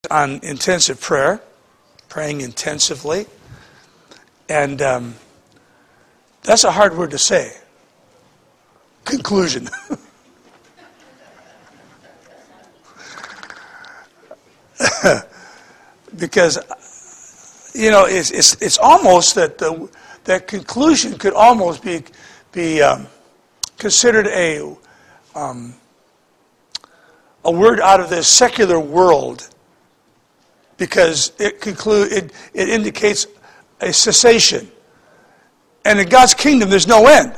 on intensive prayer, praying intensively. And that's a hard word to say. Conclusion. Because, it's almost that conclusion could almost be considered a word out of this secular world, because it indicates a cessation. And in God's kingdom, there's no end.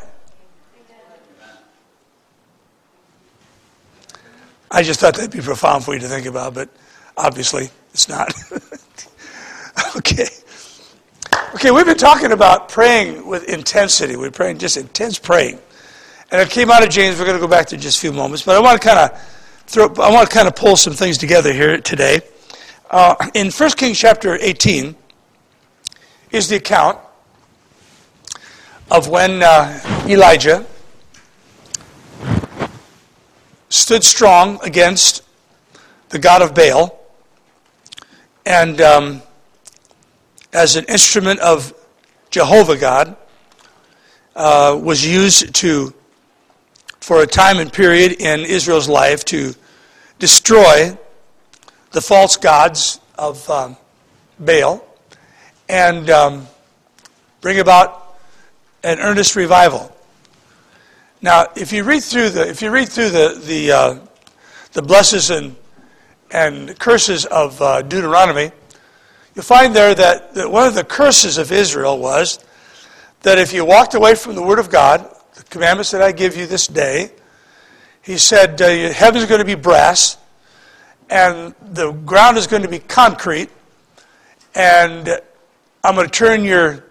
I just thought that'd be profound for you to think about, but obviously it's not. Okay, we've been talking about praying with intensity. We're praying just intense praying. And it came out of James. We're going to go back to just a few moments, but I want to kind of pull some things together here today. In 1 Kings chapter 18 is the account of when Elijah stood strong against the god of Baal, and as an instrument of Jehovah God, was used for a time and period in Israel's life to destroy the false gods of Baal and bring about an earnest revival. Now, if you read through the blessings and curses of Deuteronomy, you'll find there that one of the curses of Israel was that if you walked away from the Word of God, the commandments that I give you this day, he said, heaven's going to be brass, and the ground is going to be concrete, and I'm going to turn your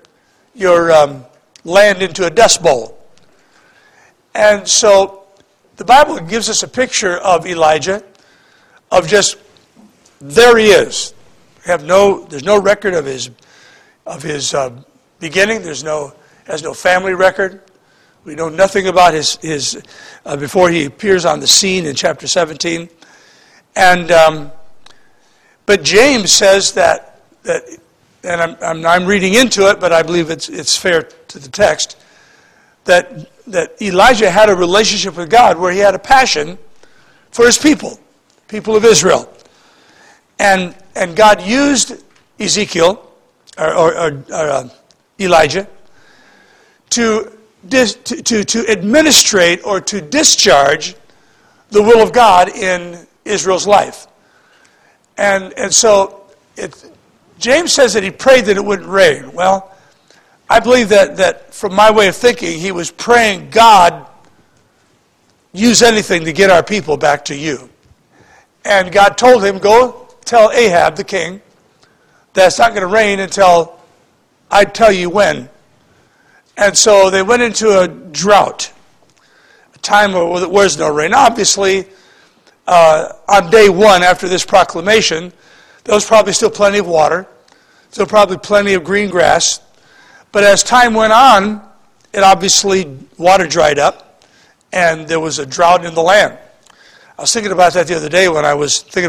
land into a dust bowl. And so the Bible gives us a picture of Elijah, of just, there he is. There's no record of his beginning. Has no family record. We know nothing about his before he appears on the scene in chapter 17. And but James says that and I'm reading into it, but I believe it's fair to the text, that Elijah had a relationship with God where he had a passion for his people of Israel. And God used Ezekiel, or Elijah, to administrate or to discharge the will of God in Israel's life. And so James says that he prayed that it wouldn't rain. Well, I believe that from my way of thinking, he was praying, God, use anything to get our people back to you. And God told him, go tell Ahab, the king, that it's not going to rain until I tell you when. And so they went into a drought, a time where there was no rain. Obviously, on day one after this proclamation, there was probably still plenty of water, still probably plenty of green grass. But as time went on, water dried up, and there was a drought in the land. I was thinking about that the other day when on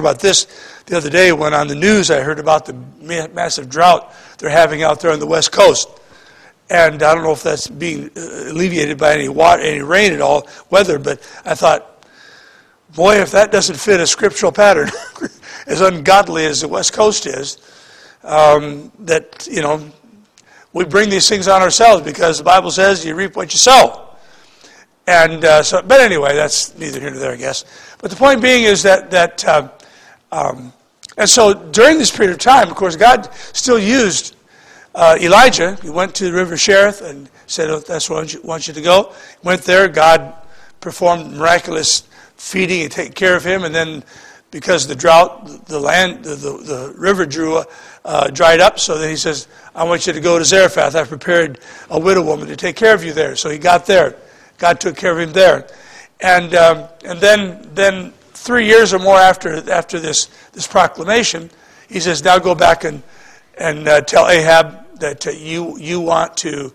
the news I heard about the massive drought they're having out there on the West Coast. And I don't know if that's being alleviated by any rain at all, weather, but I thought, boy, if that doesn't fit a scriptural pattern, as ungodly as the West Coast is, we bring these things on ourselves because the Bible says you reap what you sow. And but anyway, that's neither here nor there, I guess. But the point being is that and so during this period of time, of course, God still used Elijah. He went to the river Cherith and said, oh, that's where I want you to go. He went there. God performed miraculous feeding and taking care of him. And then because of the drought, the river dried up. So then he says, I want you to go to Zarephath. I've prepared a widow woman to take care of you there. So he got there. God took care of him there. And then 3 years or more after this proclamation, he says, now go back and tell Ahab that you want to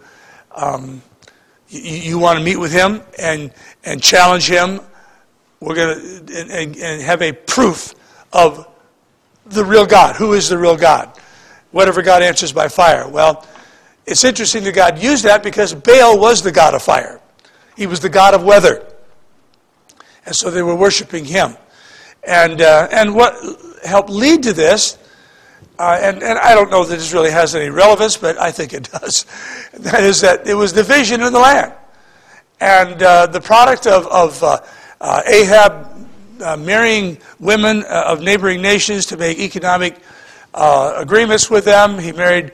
meet with him and challenge him. We're going to and have a proof of the real God. Who is the real God? Whatever God answers by fire. Well, it's interesting that God used that because Baal was the god of fire. He was the god of weather. And so they were worshiping him. And what helped lead to this, and I don't know that this really has any relevance, but I think it does, that is that it was division in the land. And the product of Ahab marrying women of neighboring nations to make economic agreements with them. He married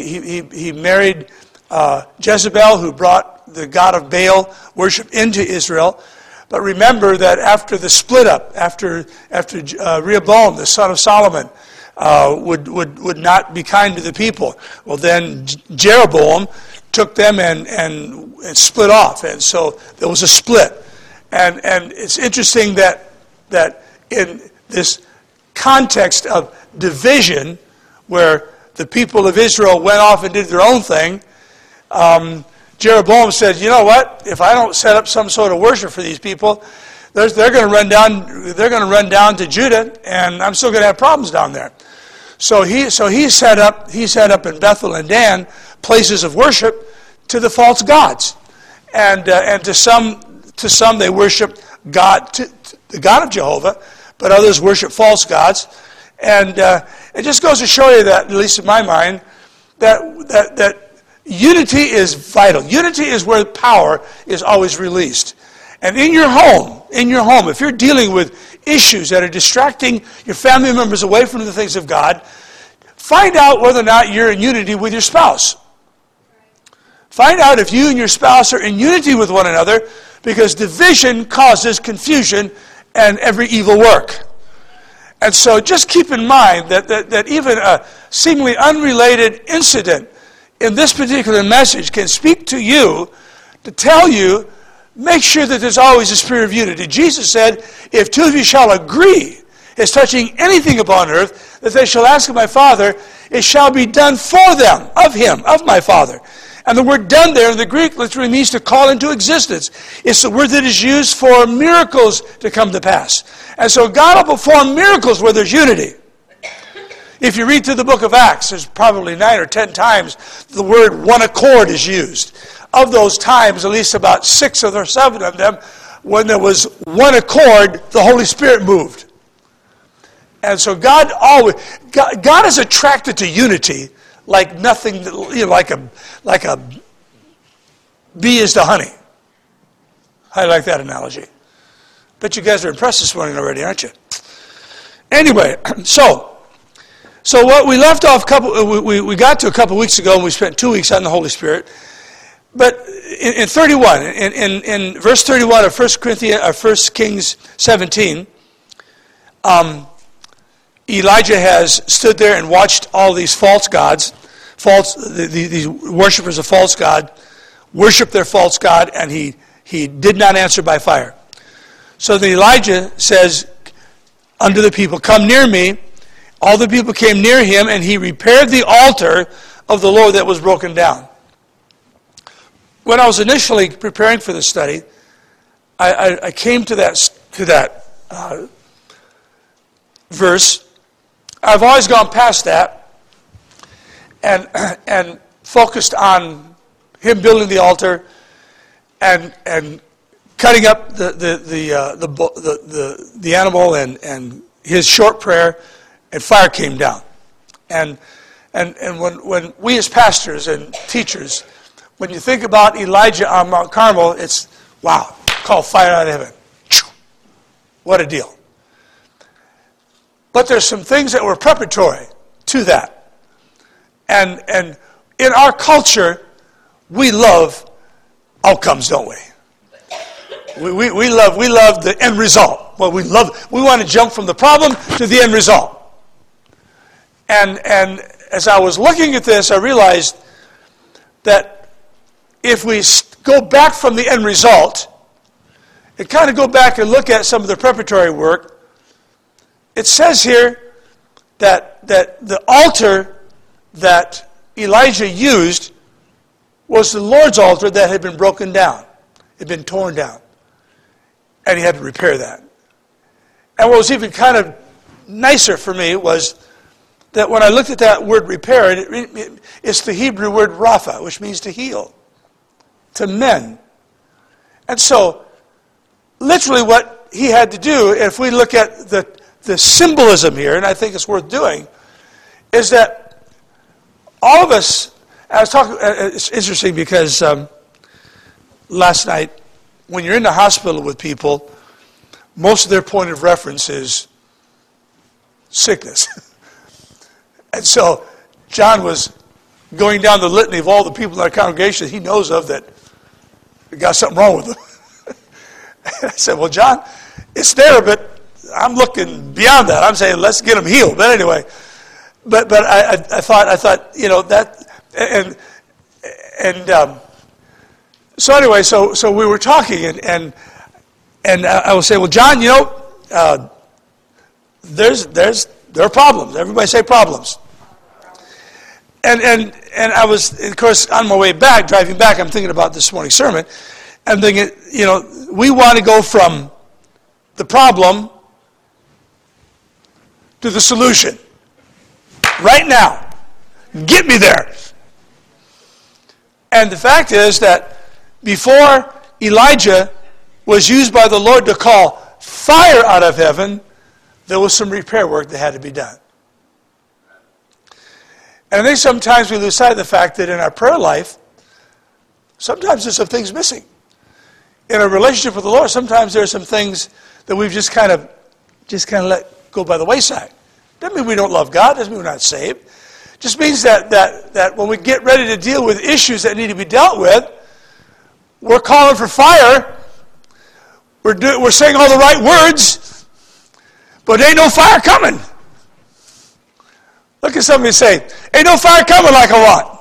Jezebel, who brought the god of Baal worship into Israel. But remember that after the split up, after Rehoboam, the son of Solomon, would not be kind to the people, well then Jeroboam took them and split off, and so there was a split. And it's interesting that in this context of division, where the people of Israel went off and did their own thing, Jeroboam said, you know what? If I don't set up some sort of worship for these people, they're going to run down. They're going to run down to Judah, and I'm still going to have problems down there. So he set up in Bethel and Dan places of worship to the false gods, and to some they worship God, the God of Jehovah, but others worship false gods, and it just goes to show you that, at least in my mind, that unity is vital. Unity is where power is always released. And in your home, if you're dealing with issues that are distracting your family members away from the things of God, find out whether or not you're in unity with your spouse. Find out if you and your spouse are in unity with one another, because division causes confusion and every evil work. And so just keep in mind that even a seemingly unrelated incident in this particular message can speak to you to tell you, make sure that there's always a spirit of unity. Jesus said, if two of you shall agree as touching anything upon earth, that they shall ask of my Father, it shall be done for them, of him, of my Father. And the word done there in the Greek literally means to call into existence. It's the word that is used for miracles to come to pass. And so God will perform miracles where there's unity. If you read through the book of Acts, there's probably 9 or 10 times the word one accord is used. Of those times, at least about 6 or 7 of them, when there was one accord, the Holy Spirit moved. And so God is attracted to unity like nothing, like a bee is to honey. I like that analogy. Bet you guys are impressed this morning already, aren't you? Anyway, so what we left off, we got to a couple weeks ago, and we spent 2 weeks on the Holy Spirit. But in 31, in verse 31 of 1 Kings 17, Elijah has stood there and watched all these false gods, these worshipers of false God, worship their false god, and he did not answer by fire. So then Elijah says unto the people, come near me. All the people came near him, and he repaired the altar of the Lord that was broken down. When I was initially preparing for this study, I came to that verse. I've always gone past that and focused on him building the altar and cutting up the animal and his short prayer, and fire came down. And when we as pastors and teachers, when you think about Elijah on Mount Carmel, it's, wow, call fire out of heaven. What a deal. But there's some things that were preparatory to that. And in our culture, we love outcomes, don't we? We love the end result. Well, we want to jump from the problem to the end result. And as I was looking at this, I realized that if we go back from the end result and kind of go back and look at some of the preparatory work, it says here that the altar that Elijah used was the Lord's altar that had been broken down. It had been torn down. And he had to repair that. And what was even kind of nicer for me was that when I looked at that word repair, it's the Hebrew word rapha, which means to heal, to mend. And so, literally what he had to do, if we look at the symbolism here, and I think it's worth doing, is that all of us, I was talking, it's interesting because last night, when you're in the hospital with people, most of their point of reference is sickness. And so John was going down the litany of all the people in our congregation he knows of that got something wrong with them. And I said, well, John, it's there, but I'm looking beyond that. I'm saying, let's get them healed. But anyway, but I thought, you know, that, so anyway, so we were talking, and I will say, well, John, you know, there are problems. Everybody say problems. And I was, of course, on my way back, driving back, I'm thinking about this morning's sermon. I'm thinking, you know, we want to go from the problem to the solution. Right now. Get me there. And the fact is that before Elijah was used by the Lord to call fire out of heaven, there was some repair work that had to be done. And I think sometimes we lose sight of the fact that in our prayer life, sometimes there's some things missing. In a relationship with the Lord, sometimes there are some things that we've just kind of let go by the wayside. Doesn't mean we don't love God. Doesn't mean we're not saved. Just means that when we get ready to deal with issues that need to be dealt with, we're calling for fire. We're saying all the right words, but ain't no fire coming. Look at somebody and say, ain't no fire coming like I want.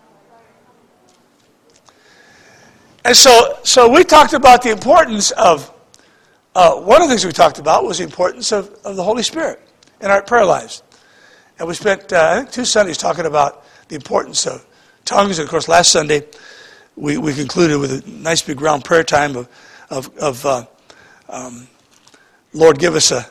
And so we talked about the importance of, one of the things we talked about was the importance of the Holy Spirit in our prayer lives. And we spent, I think, 2 Sundays talking about the importance of tongues. And of course, last Sunday, we concluded with a nice big round prayer time of Lord, give us a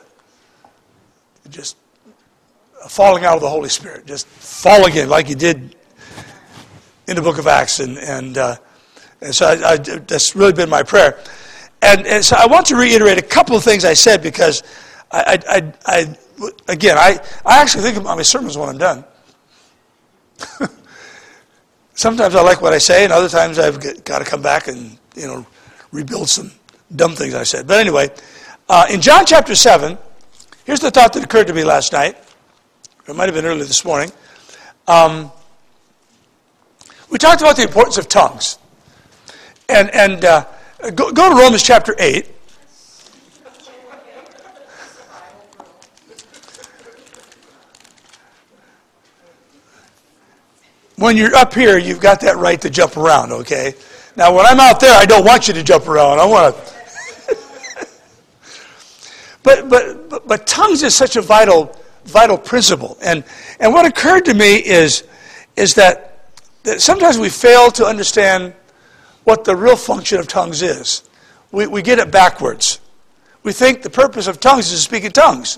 falling out of the Holy Spirit. Just fall again like you did in the book of Acts. And so that's really been my prayer. And so I want to reiterate a couple of things I said because I actually think about my sermons when I'm done. Sometimes I like what I say, and other times I've got to come back and, you know, rebuild some dumb things I said. But anyway, in John chapter 7, here's the thought that occurred to me last night. It might have been early this morning. We talked about the importance of tongues. And go to Romans chapter 8. When you're up here, you've got that right to jump around, okay? Now, when I'm out there, I don't want you to jump around. I want to... But tongues is such a vital principle. And what occurred to me is that sometimes we fail to understand what the real function of tongues is. We get it backwards. We think the purpose of tongues is to speak in tongues.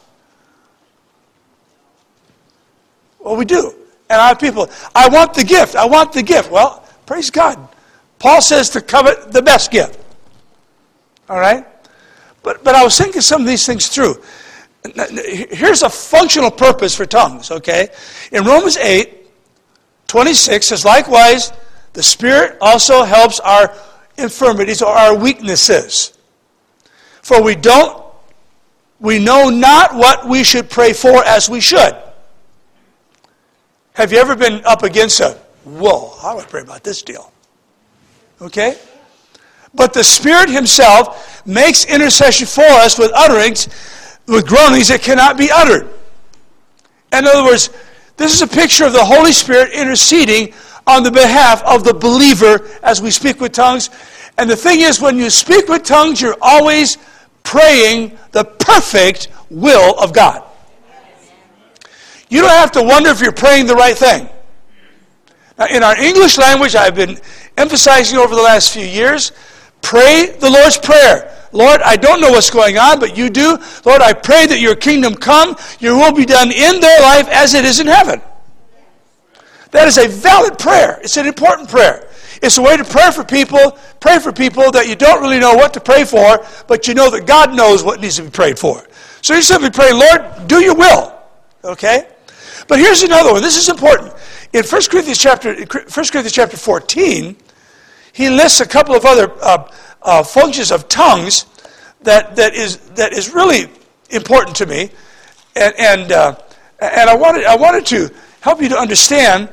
Well, we do. And I have people, I want the gift. I want the gift. Well, praise God. Paul says to covet the best gift. All right? But I was thinking some of these things through. Here's a functional purpose for tongues, okay? In Romans 8:26 says, likewise, the Spirit also helps our infirmities or our weaknesses. For we know not what we should pray for as we should. Have you ever been up against whoa, how do I pray about this deal? Okay? But the Spirit Himself makes intercession for us with groanings that cannot be uttered. In other words, this is a picture of the Holy Spirit interceding on the behalf of the believer as we speak with tongues. And the thing is, when you speak with tongues, you're always praying the perfect will of God. You don't have to wonder if you're praying the right thing. Now, in our English language, I've been emphasizing over the last few years, pray the Lord's Prayer. Lord, I don't know what's going on, but you do. Lord, I pray that your kingdom come, your will be done in their life as it is in heaven. That is a valid prayer. It's an important prayer. It's a way to pray for people that you don't really know what to pray for, but you know that God knows what needs to be prayed for. So you simply pray, Lord, do your will. Okay? But here's another one. This is important. In 1 Corinthians chapter 14, he lists a couple of other functions of tongues that is really important to me, and I wanted to help you to understand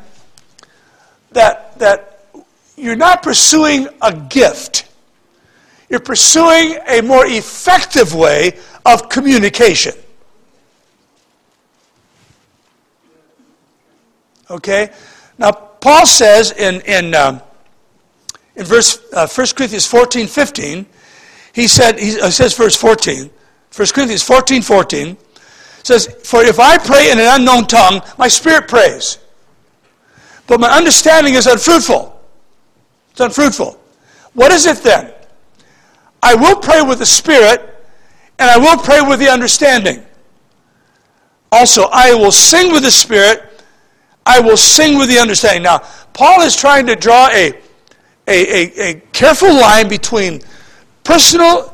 that you're not pursuing a gift. You're pursuing a more effective way of communication. Okay? Now, Paul says in 1 Corinthians 14:15, he says verse 14, 1 Corinthians 14:14, says, "For if I pray in an unknown tongue, my spirit prays, but my understanding is unfruitful." It's unfruitful. What is it then? I will pray with the spirit, and I will pray with the understanding. Also, I will sing with the spirit, I will sing with the understanding. Now, Paul is trying to draw a careful line between personal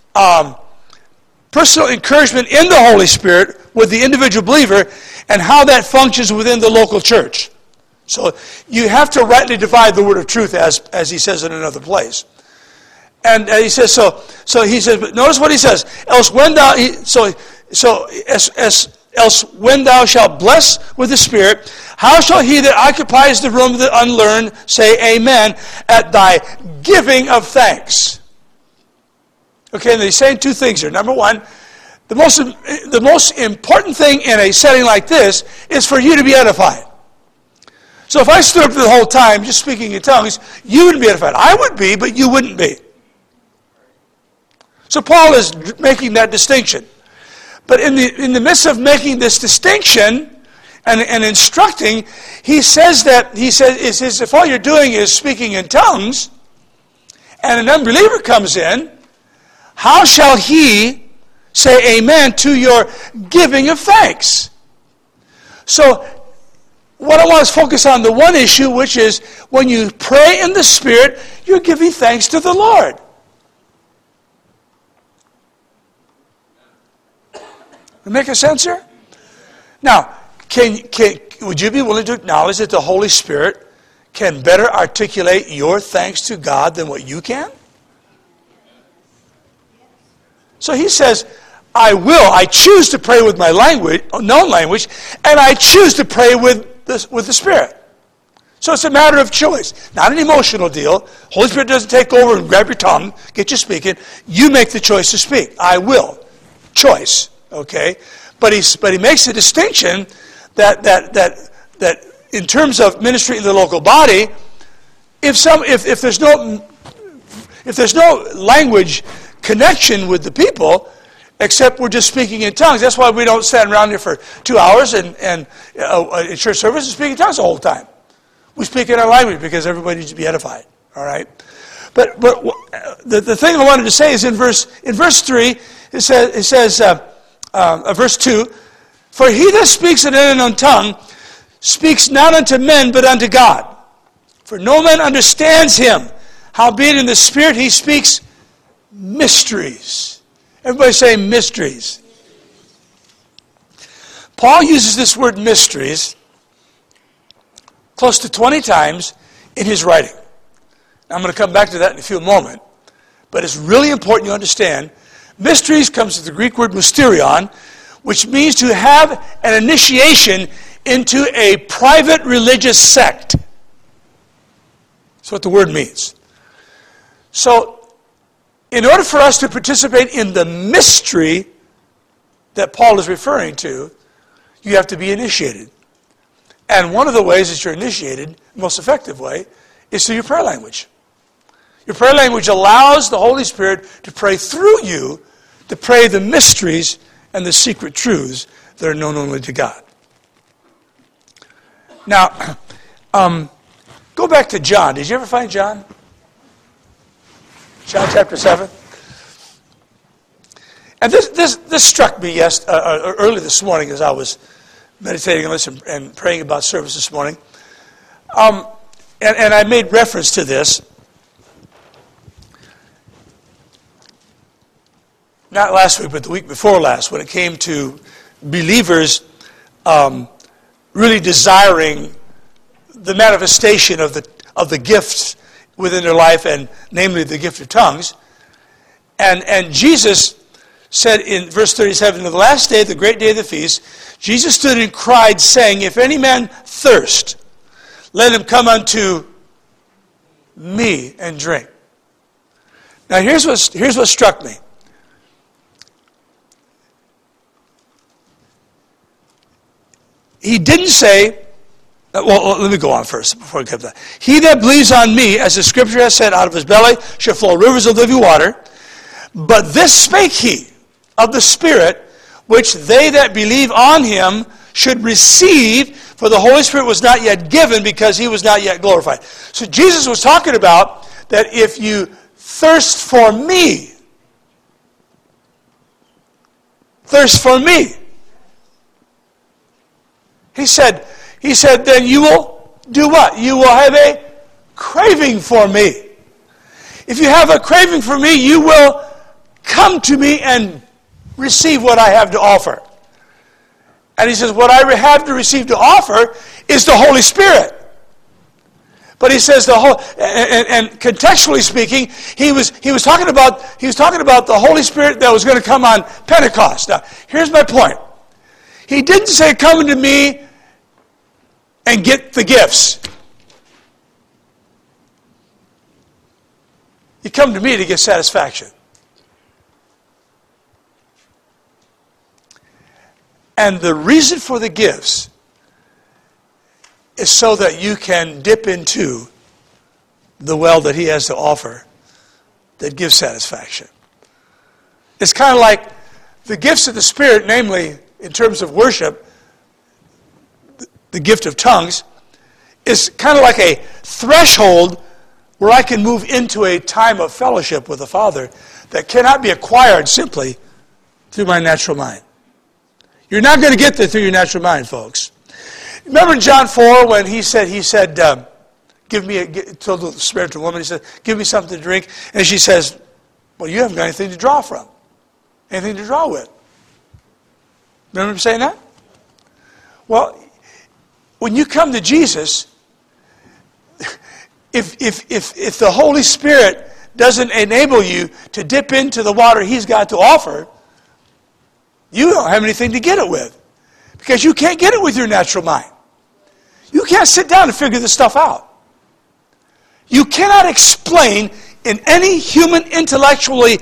encouragement in the Holy Spirit with the individual believer and how that functions within the local church. So you have to rightly divide the word of truth, as he says in another place. And he says so he says, but notice what he says. Else when thou shalt bless with the Spirit, how shall he that occupies the room of the unlearned say amen at thy giving of thanks? Okay, and he's saying two things here. Number one, the most important thing in a setting like this is for you to be edified. So if I stood up the whole time just speaking in tongues, you wouldn't be edified. I would be, but you wouldn't be. So Paul is making that distinction. But in the midst of making this distinction and instructing, he says if all you're doing is speaking in tongues, and an unbeliever comes in, how shall he say amen to your giving of thanks? So what I want is focus on the one issue, which is when you pray in the Spirit, you're giving thanks to the Lord. Make a sense here? Now, would you be willing to acknowledge that the Holy Spirit can better articulate your thanks to God than what you can? So he says, I choose to pray with my known language, and I choose to pray with the Spirit. So it's a matter of choice, not an emotional deal. Holy Spirit doesn't take over and grab your tongue, get you speaking. You make the choice to speak. I will. Choice. Okay, but he makes a distinction that in terms of ministry in the local body, if there's no language connection with the people, except we're just speaking in tongues. That's why we don't stand around here for 2 hours and in church service and speak in tongues the whole time. We speak in our language because everybody needs to be edified. All right, but the thing I wanted to say is in verse 3 it says. Verse 2, for he that speaks in an unknown tongue speaks not unto men, but unto God. For no man understands him. Howbeit in the Spirit he speaks mysteries. Everybody say mysteries. Paul uses this word mysteries close to 20 times in his writing. Now, I'm going to come back to that in a few moments. But it's really important you understand mysteries comes from the Greek word mysterion, which means to have an initiation into a private religious sect. That's what the word means. So, in order for us to participate in the mystery that Paul is referring to, you have to be initiated. And one of the ways that you're initiated, the most effective way, is through your prayer language. Your prayer language allows the Holy Spirit to pray through you, to pray the mysteries and the secret truths that are known only to God. Now, go back to John. Did you ever find John? John chapter 7. And this struck me early this morning as I was meditating on this and praying about service this morning. And I made reference to this. Not last week, but the week before last, when it came to believers really desiring the manifestation of the gifts within their life, and namely the gift of tongues. And Jesus said in verse 37, "In the last day, the great day of the feast, Jesus stood and cried, saying, If any man thirst, let him come unto me and drink." Now here's what struck me. He didn't say, well, let me go on first before I get to that. "He that believes on me, as the scripture has said, out of his belly shall flow rivers of living water. But this spake he of the Spirit, which they that believe on him should receive, for the Holy Spirit was not yet given, because he was not yet glorified." So Jesus was talking about that if you thirst for me, he said, then you will do what? You will have a craving for me. If you have a craving for me, you will come to me and receive what I have to offer. And he says, what I have to receive to offer is the Holy Spirit. But he says and contextually speaking, he was talking about the Holy Spirit that was going to come on Pentecost. Now, here's my point. He didn't say, "Come unto me and get the gifts." You come to me to get satisfaction. And the reason for the gifts is so that you can dip into the well that he has to offer that gives satisfaction. It's kind of like the gifts of the Spirit, namely in terms of worship, the gift of tongues, is kind of like a threshold where I can move into a time of fellowship with the Father that cannot be acquired simply through my natural mind. You're not going to get there through your natural mind, folks. Remember in John 4 when he said, told the Samaritan woman, he said, "Give me something to drink." And she says, "Well, you haven't got anything to draw from. Anything to draw with." Remember him saying that? Well, when you come to Jesus, if the Holy Spirit doesn't enable you to dip into the water he's got to offer, you don't have anything to get it with. Because you can't get it with your natural mind. You can't sit down and figure this stuff out. You cannot explain in any human intellectually,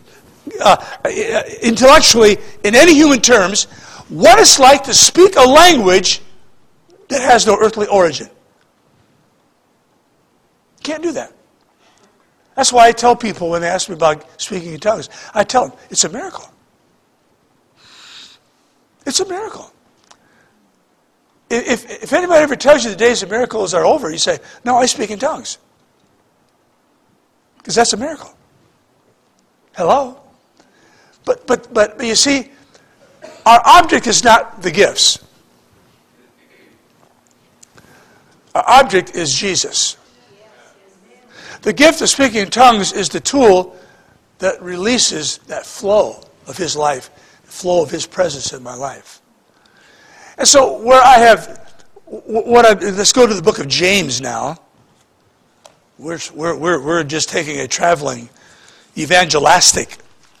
in any human terms, what it's like to speak a language that has no earthly origin. Can't do that. That's why I tell people when they ask me about speaking in tongues, I tell them, it's a miracle. It's a miracle. If anybody ever tells you the days of miracles are over, you say, "No, I speak in tongues." Because that's a miracle. Hello? But you see, our object is not the gifts. Our object is Jesus. The gift of speaking in tongues is the tool that releases that flow of his life, the flow of his presence in my life. And so let's go to the book of James now. We're just taking a traveling evangelistic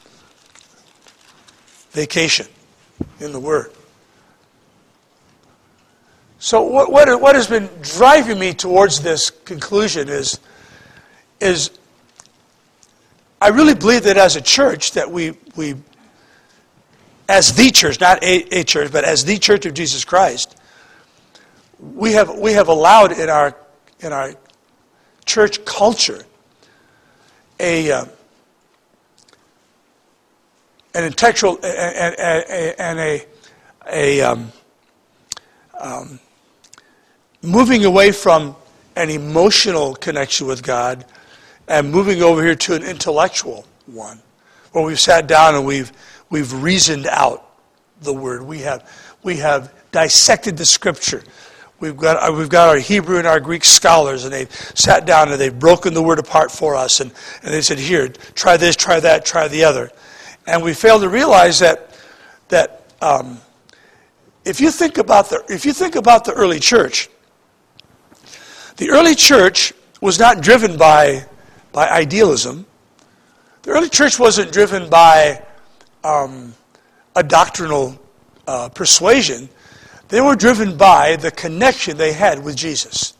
vacation in the Word. So what has been driving me towards this conclusion is I really believe that as a church that we as the church, not a church, but as the Church of Jesus Christ, we have allowed in our church culture an intellectual and a moving away from an emotional connection with God and moving over here to an intellectual one, where we've sat down and we've we've reasoned out the Word. We have dissected the Scripture. We've got our Hebrew and our Greek scholars, and they've sat down and they've broken the Word apart for us, and they said, here, try this, try that, try the other. And we fail to realize that if you think about the early church, the early church was not driven by idealism. The early church wasn't driven by a doctrinal persuasion. They were driven by the connection they had with Jesus.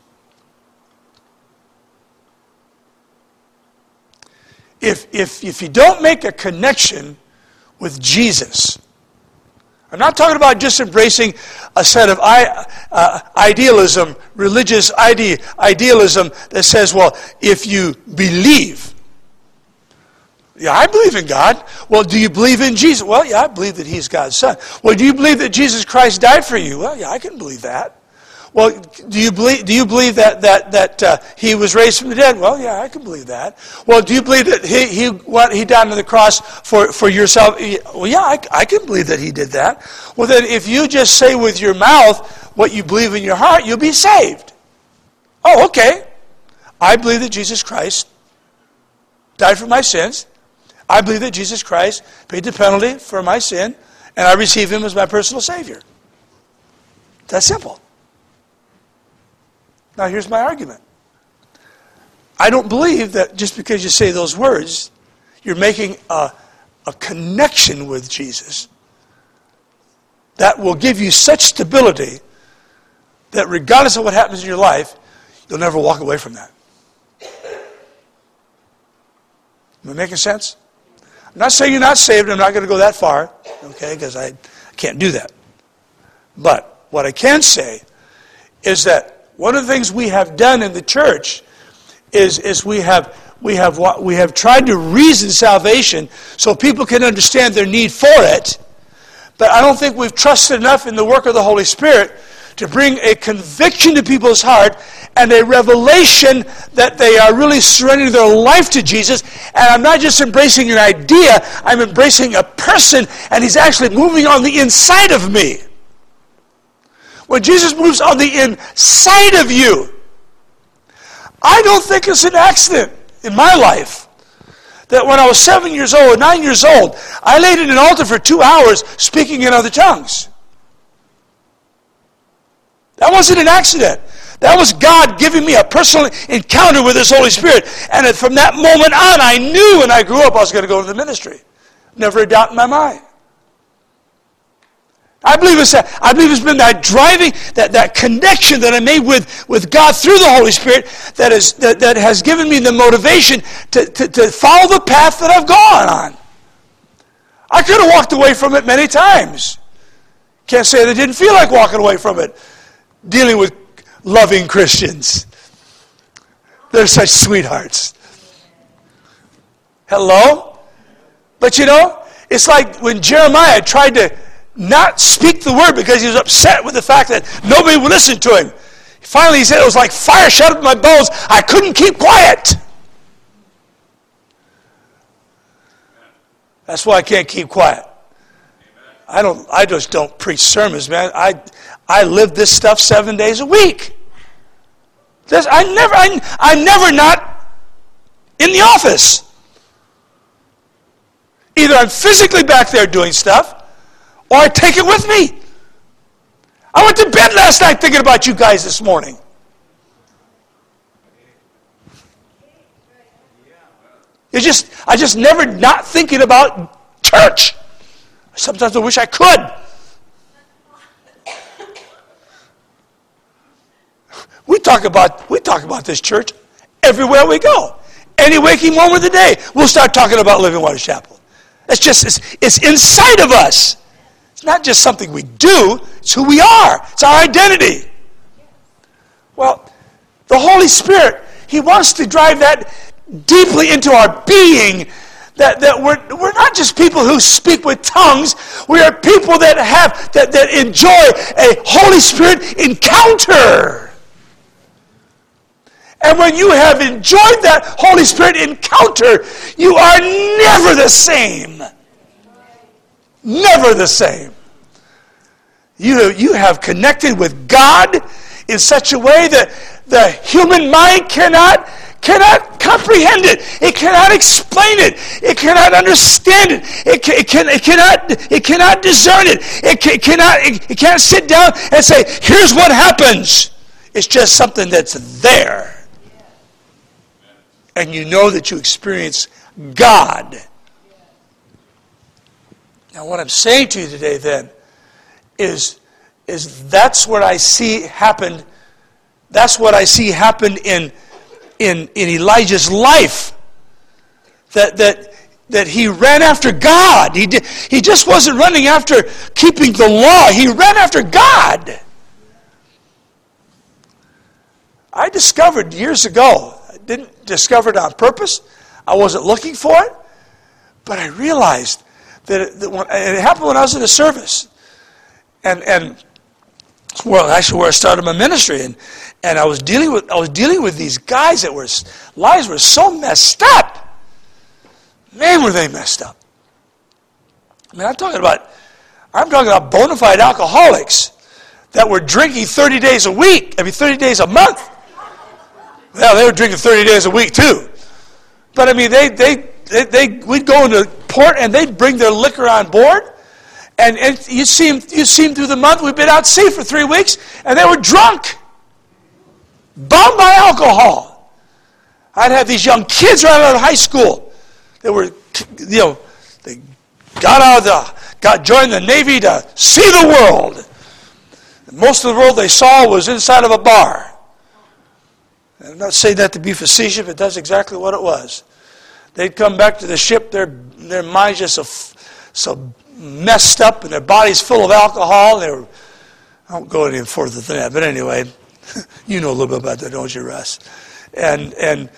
If you don't make a connection with Jesus, I'm not talking about just embracing a set of idealism, religious idealism that says, well, if you believe. Yeah, I believe in God. Well, do you believe in Jesus? Well, yeah, I believe that He's God's Son. Well, do you believe that Jesus Christ died for you? Well, yeah, I can believe that. Well, do you believe that He was raised from the dead? Well, yeah, I can believe that. Well, do you believe that He died on the cross for yourself? Well, yeah, I can believe that He did that. Well, then if you just say with your mouth what you believe in your heart, you'll be saved. Oh, okay. I believe that Jesus Christ died for my sins. I believe that Jesus Christ paid the penalty for my sin, and I receive Him as my personal Savior. That's simple. Now here's my argument. I don't believe that just because you say those words, you're making a connection with Jesus that will give you such stability that regardless of what happens in your life, you'll never walk away from that. Am I making sense? I'm not saying you're not saved. I'm not going to go that far, okay, because I can't do that. But what I can say is that one of the things we have done in the church is we have tried to reason salvation so people can understand their need for it. But I don't think we've trusted enough in the work of the Holy Spirit to bring a conviction to people's heart and a revelation that they are really surrendering their life to Jesus. And I'm not just embracing an idea, I'm embracing a person, and He's actually moving on the inside of me. When Jesus moves on the inside of you, I don't think it's an accident in my life that when I was 7 years old, 9 years old, I laid in an altar for 2 hours speaking in other tongues. That wasn't an accident. That was God giving me a personal encounter with His Holy Spirit. And from that moment on, I knew when I grew up I was going to go to the ministry. Never a doubt in my mind. I believe it's been that driving, that connection that I made with God through the Holy Spirit that has given me the motivation to follow the path that I've gone on. I could have walked away from it many times. Can't say that I didn't feel like walking away from it. Dealing with loving Christians. They're such sweethearts. Hello? But you know, it's like when Jeremiah tried to not speak the word because he was upset with the fact that nobody would listen to him. Finally, he said it was like fire shut up in my bones. I couldn't keep quiet. That's why I can't keep quiet. I just don't preach sermons, man. I live this stuff 7 days a week. I'm never not in the office. Either I'm physically back there doing stuff, or I take it with me. I went to bed last night thinking about you guys this morning. I just never not thinking about church. Sometimes I wish I could. We talk about this church everywhere we go. Any waking moment of the day, we'll start talking about Living Waters Chapel. It's inside of us. It's not just something we do, it's who we are. It's our identity. Well, the Holy Spirit, He wants to drive that deeply into our being, that we're not just people who speak with tongues, we are people that enjoy a Holy Spirit encounter. And when you have enjoyed that Holy Spirit encounter, you are never the same. Never the same. You have connected with God in such a way that the human mind cannot comprehend it. It cannot explain it. It cannot understand it. It cannot discern it. It can't sit down and say, here's what happens. It's just something that's there. And you know that you experience God. Now what I'm saying to you today then is that's what I see happened. That's what I see happened in Elijah's life. That he ran after God. He just wasn't running after keeping the law. He ran after God. I discovered years ago, I didn't discover it on purpose. I wasn't looking for it. But I realized that it happened when I was in the service. And well, actually where I started my ministry. And I was dealing with these guys that lives were so messed up. Man, were they messed up. I mean, I'm talking about bona fide alcoholics that were drinking 30 days a week. 30 days a month. Well, they were drinking 30 days a week too. But I mean, we'd go into port and they'd bring their liquor on board. And you see them through the month. We've been out at sea for 3 weeks, and they were drunk, bound by alcohol. I'd have these young kids right out of high school. They were, they joined the Navy to see the world. And most of the world they saw was inside of a bar. And I'm not saying that to be facetious, but that's exactly what it was. They'd come back to the ship, their minds just so messed up and their bodies full of alcohol. I won't go any further than that, but anyway, you know a little bit about that, don't you, Russ? And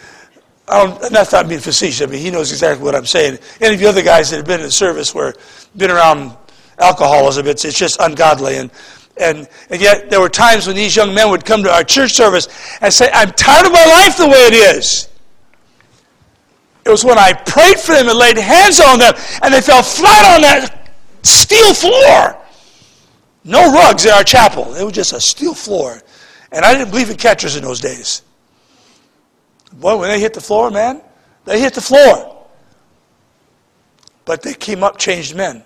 I'm not being facetious. I mean, he knows exactly what I'm saying. Any of the other guys that have been in service been around alcoholism, it's just ungodly. And yet there were times when these young men would come to our church service and say, I'm tired of my life the way it is. It was when I prayed for them and laid hands on them and they fell flat on that steel floor. No rugs in our chapel. It was just a steel floor. And I didn't believe in catchers in those days. Boy, when they hit the floor, man, they hit the floor. But they came up changed men.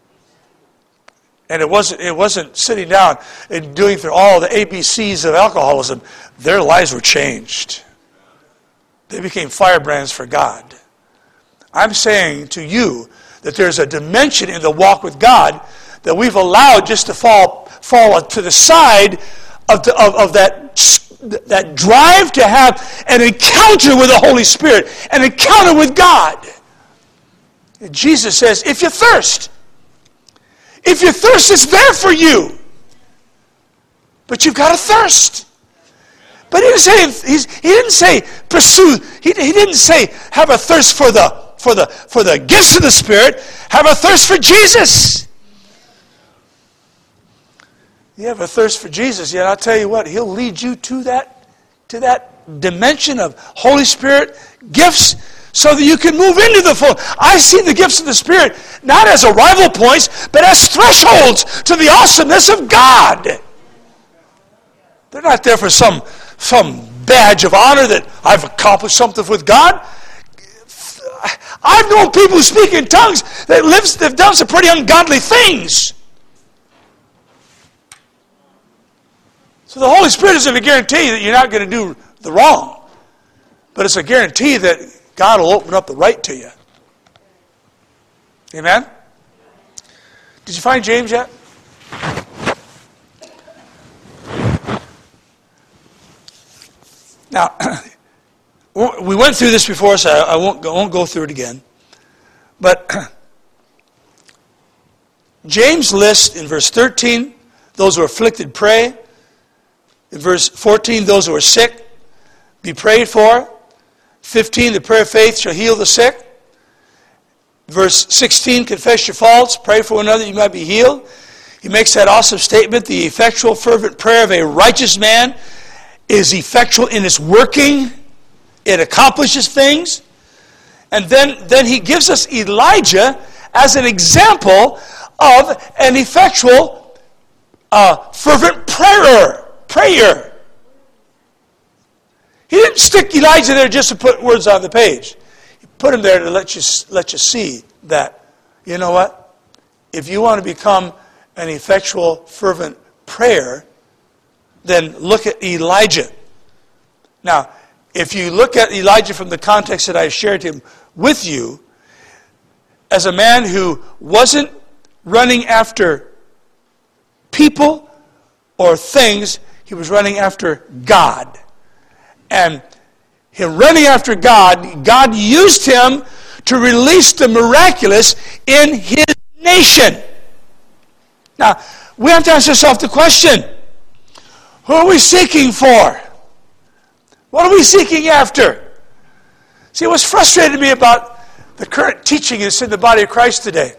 And it wasn't sitting down and doing through all the ABCs of alcoholism. Their lives were changed. They became firebrands for God. I'm saying to you that there's a dimension in the walk with God that we've allowed just to fall to the side of that drive to have an encounter with the Holy Spirit, an encounter with God. And Jesus says, if you thirst, it's there for you. But you've got to thirst. But he didn't say pursue. He didn't say have a thirst for the gifts of the Spirit. Have a thirst for Jesus. You have a thirst for Jesus, yet I'll tell you what, He'll lead you to that dimension of Holy Spirit gifts so that you can move into the full. I see the gifts of the Spirit not as arrival points, but as thresholds to the awesomeness of God. They're not there for some badge of honor that I've accomplished something with God. I've known people who speak in tongues that have done some pretty ungodly things. So the Holy Spirit isn't a guarantee that you're not going to do the wrong. But it's a guarantee that God will open up the right to you. Amen? Did you find James yet? Now, we went through this before, so I won't go through it again. But James lists in verse 13, those who are afflicted pray. In verse 14, those who are sick be prayed for. 15, the prayer of faith shall heal the sick. Verse 16, confess your faults, pray for one another, you might be healed. He makes that awesome statement, the effectual fervent prayer of a righteous man is effectual in its working. It accomplishes things. And then he gives us Elijah as an example of an effectual, fervent prayer. He didn't stick Elijah there just to put words on the page. He put him there to let you see that, you know what? If you want to become an effectual, fervent prayer, then look at Elijah. Now, if you look at Elijah from the context that I shared him with you, as a man who wasn't running after people or things, he was running after God. And him running after God, God used him to release the miraculous in his nation. Now, we have to ask ourselves the question, who are we seeking for? What are we seeking after? See, what's frustrated me about the current teaching is in the body of Christ today,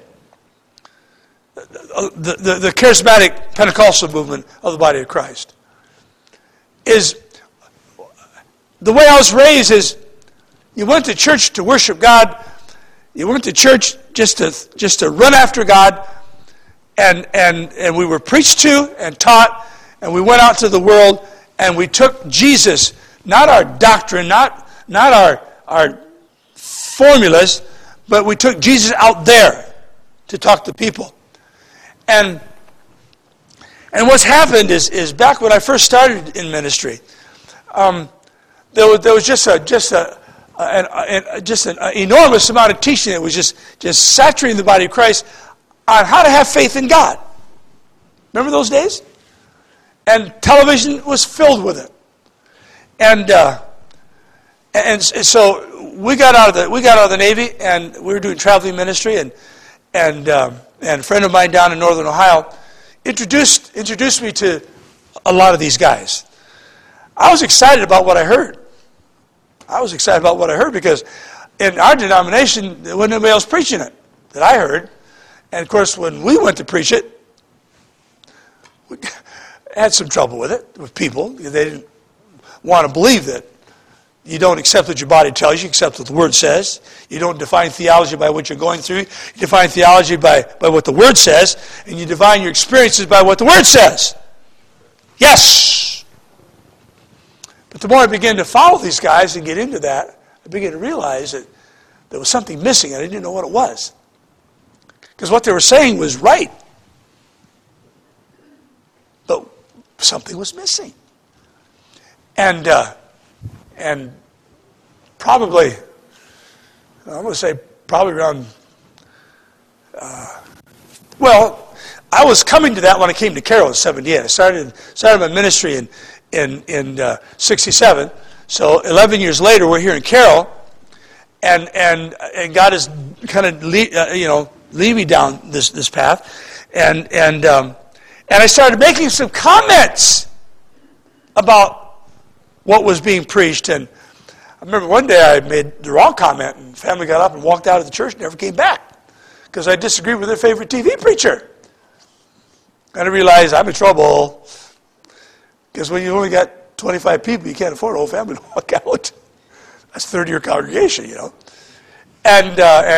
the charismatic Pentecostal movement of the body of Christ, is the way I was raised is you went to church to worship God, you went to church just to run after God, and we were preached to and taught, and we went out to the world and we took Jesus, not our doctrine, not our formulas, but we took Jesus out there to talk to people. And what's happened is back when I first started in ministry, there was just an enormous amount of teaching that was just saturating the body of Christ on how to have faith in God. Remember those days? And television was filled with it. And so we got out of the Navy, and we were doing traveling ministry, and a friend of mine down in Northern Ohio introduced me to a lot of these guys. I was excited about what I heard. Because in our denomination, there wasn't anybody else preaching it that I heard. And of course, when we went to preach it, we had some trouble with it, with people. They didn't want to believe that you don't accept what your body tells you, accept what the Word says. You don't define theology by what you're going through. You define theology by what the Word says, and you define your experiences by what the Word says. Yes! But the more I began to follow these guys and get into that, I began to realize that there was something missing, and I didn't know what it was. Because what they were saying was right. But something was missing. And probably, I'm going to say probably around, I was coming to that when I came to Carroll in 78. I started my ministry in 67. So 11 years later, we're here in Carroll, and God has kind of lead me down this path, and I started making some comments about what was being preached. And I remember one day I made the wrong comment, and the family got up and walked out of the church and never came back because I disagreed with their favorite TV preacher. And I realized I'm in trouble because when you only got 25 people, you can't afford a whole family to walk out. That's a third-year congregation, And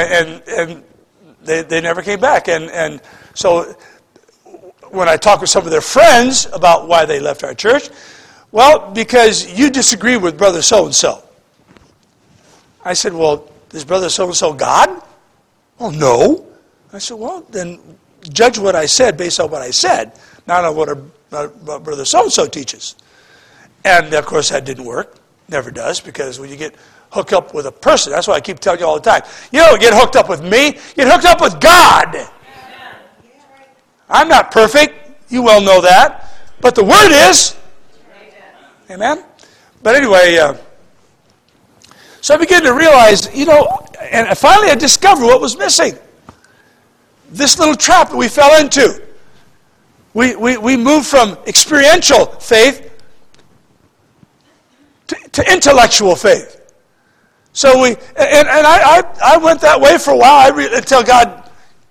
they never came back. And so when I talked with some of their friends about why they left our church, well, because you disagree with brother so-and-so. I said, well, is brother so-and-so God? Well, no. I said, well, then judge what I said based on what I said, not on what brother so-and-so teaches. And, of course, that didn't work. Never does, because when you get hooked up with a person, that's why I keep telling you all the time, you don't get hooked up with me, get hooked up with God. I'm not perfect. You well know that. But the Word is. Amen? But anyway, so I began to realize, and finally I discovered what was missing. This little trap that we fell into. We moved from experiential faith to intellectual faith. So I went that way for a while until God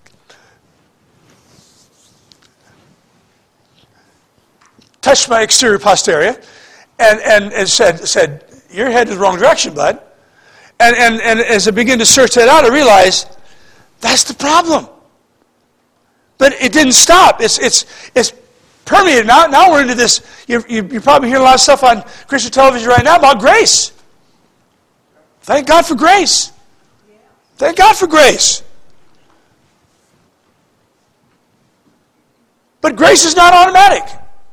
touched my exterior posterior and said, your head is the wrong direction, bud. And as I began to search that out, I realized that's the problem. But it didn't stop. It's permeated. Now we're into this. You probably hear a lot of stuff on Christian television right now about grace. Thank God for grace. Thank God for grace. But grace is not automatic.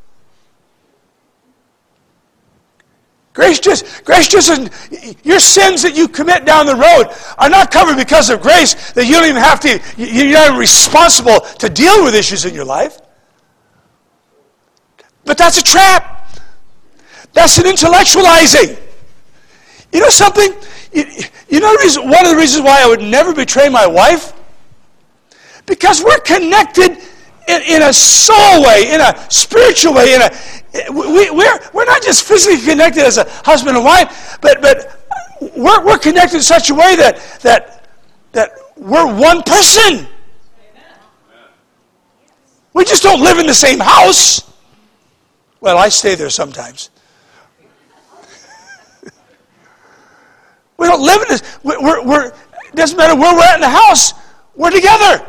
Grace just isn't. Your sins that you commit down the road are not covered because of grace, that you don't even have to, you're not responsible to deal with issues in your life. But that's a trap. That's an intellectualizing. You know something? You know one of the reasons why I would never betray my wife? Because we're connected in a soul way, in a spiritual way, we're not just physically connected as a husband and wife, but we're connected in such a way that we're one person. We just don't live in the same house. Well, I stay there sometimes. We don't live in this. It doesn't matter where we're at in the house. We're together.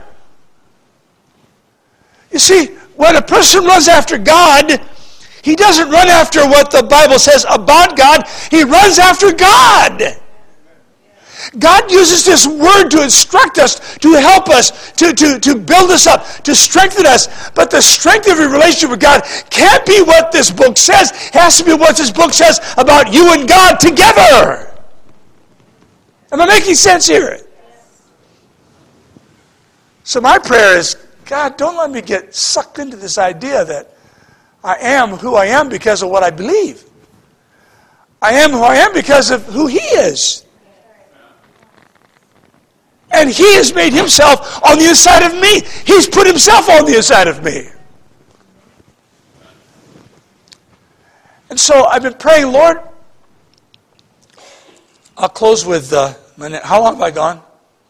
You see, when a person runs after God, he doesn't run after what the Bible says about God. He runs after God. God uses this word to instruct us, to help us, to build us up, to strengthen us. But the strength of your relationship with God can't be what this book says. It has to be what this book says about you and God together. Am I making sense here? So my prayer is, God, don't let me get sucked into this idea that I am who I am because of what I believe. I am who I am because of who He is. And He has made Himself on the inside of me. He's put Himself on the inside of me. And so I've been praying, Lord, I'll close with, how long have I gone?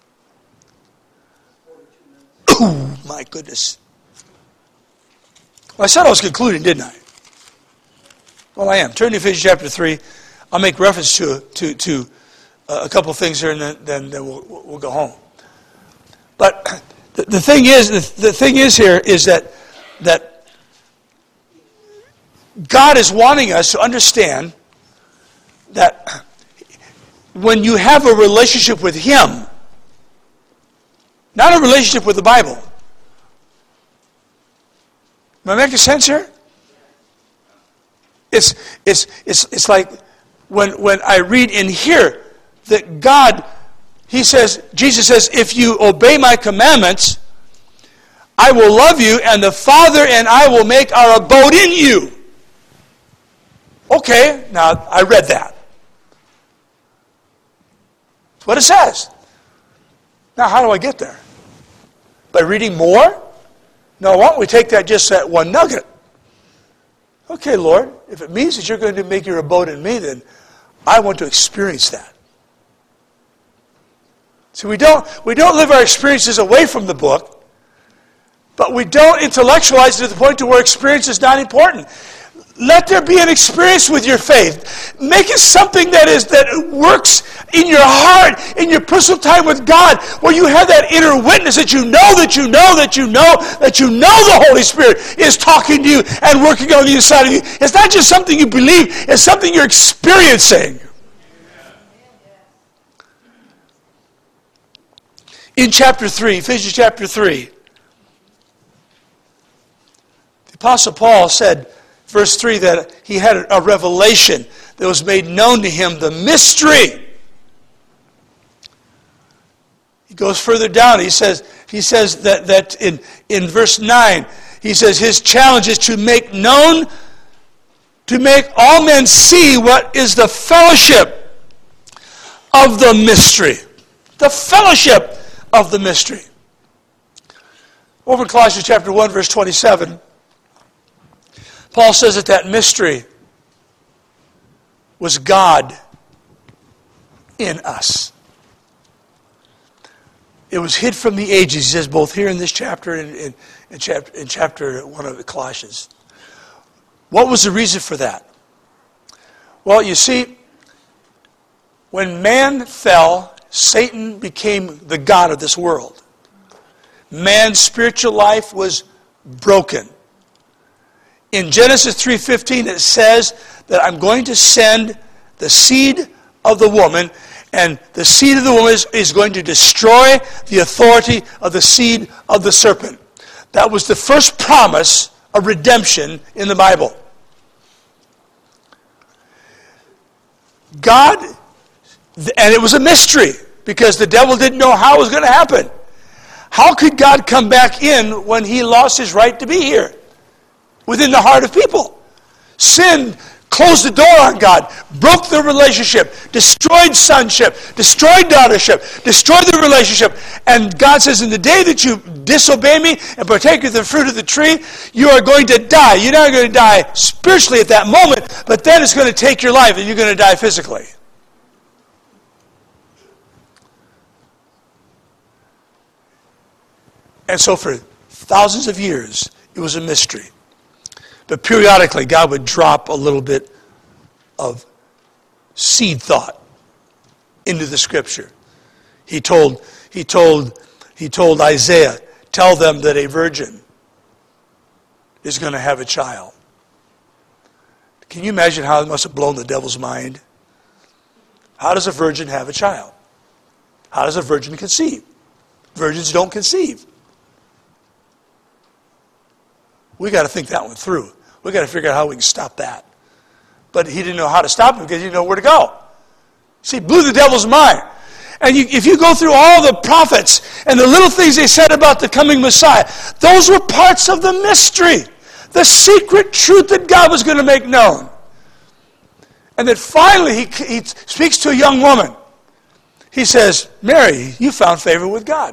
Oh, my goodness. Well, I said I was concluding, didn't I? Well, I am. Turn to Ephesians chapter 3. I'll make reference to a couple of things here, and then we'll go home. But the thing is here is that God is wanting us to understand that when you have a relationship with Him, not a relationship with the Bible. Am I making sense here? It's like when I read in here that God, Jesus says, if you obey my commandments, I will love you, and the Father and I will make our abode in you. Okay, now I read that. That's what it says. Now how do I get there? By reading more? No, why don't we take that one nugget? Okay, Lord, if it means that you're going to make your abode in me, then I want to experience that. So we don't live our experiences away from the book, but we don't intellectualize it to the point to where experience is not important. Let there be an experience with your faith. Make it something that works in your heart, in your personal time with God, where you have that inner witness that you know the Holy Spirit is talking to you and working on the inside of you. It's not just something you believe, it's something you're experiencing. In chapter 3, Ephesians chapter 3, the Apostle Paul said, verse 3, that he had a revelation that was made known to him, the mystery. He goes further down. He says that in verse 9, he says his challenge is to make all men see what is the fellowship of the mystery. The fellowship of the mystery. Over in Colossians chapter 1, verse 27, Paul says that mystery was God in us. It was hid from the ages, he says, both here in this chapter and in chapter 1 of the Colossians. What was the reason for that? Well, you see, when man fell, Satan became the god of this world. man's spiritual life was broken. In Genesis 3:15 it says that I'm going to send the seed of the woman, and the seed of the woman is going to destroy the authority of the seed of the serpent. That was the first promise of redemption in the Bible. God, and it was a mystery because the devil didn't know how it was going to happen. How could God come back in when he lost his right to be here within the heart of people? Sin closed the door on God, broke the relationship, destroyed sonship, destroyed daughtership, destroyed the relationship. And God says, in the day that you disobey me and partake of the fruit of the tree, you are going to die. You're not going to die spiritually at that moment, but then it's going to take your life and you're going to die physically. And so for thousands of years, it was a mystery. But periodically, God would drop a little bit of seed thought into the Scripture. He told Isaiah, tell them that a virgin is going to have a child. Can you imagine how it must have blown the devil's mind? How does a virgin have a child? How does a virgin conceive? Virgins don't conceive. We got to think that one through. We got to figure out how we can stop that. But he didn't know how to stop it because he didn't know where to go. See, blew the devil's mind. And if you go through all the prophets and the little things they said about the coming Messiah, those were parts of the mystery, the secret truth that God was going to make known. And then finally he speaks to a young woman. He says, Mary, you found favor with God.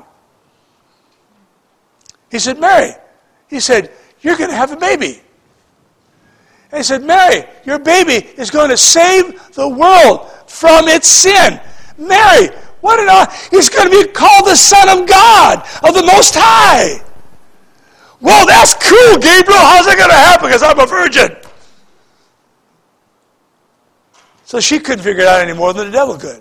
He said, Mary, he said, you're going to have a baby. And he said, Mary, your baby is going to save the world from its sin. Mary, what an honor. He's going to be called the Son of God, of the Most High. Well, that's cool, Gabriel. How's that going to happen? Because I'm a virgin. So she couldn't figure it out any more than the devil could.